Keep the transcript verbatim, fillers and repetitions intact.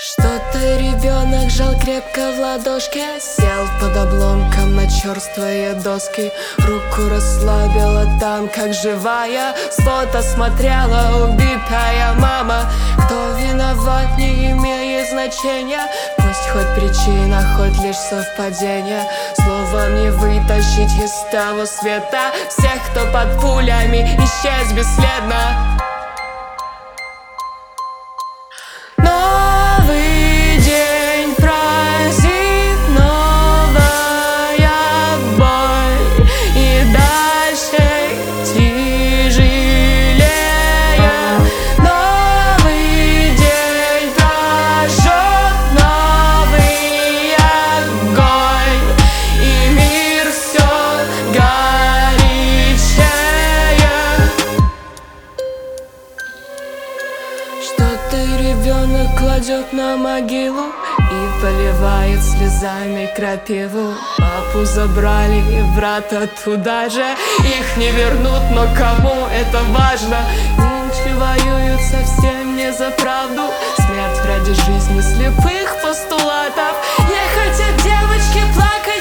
Что-то ребенок жал крепко в ладошке, сел под обломком на черствые доски. Руку расслабила там, как живая, с фото смотрела убитая мама. Кто виноват, не имеет значения, пусть хоть причина, хоть лишь совпадение. Словом не вытащить из того света всех, кто под пулями исчез бесследно. Что-то ребенок кладет на могилу и поливает слезами крапиву. Папу забрали и брата туда же, их не вернут, но кому это важно? Нынче воюют совсем не за правду, смерть ради жизни слепых постулатов. Не хотят девочки плакать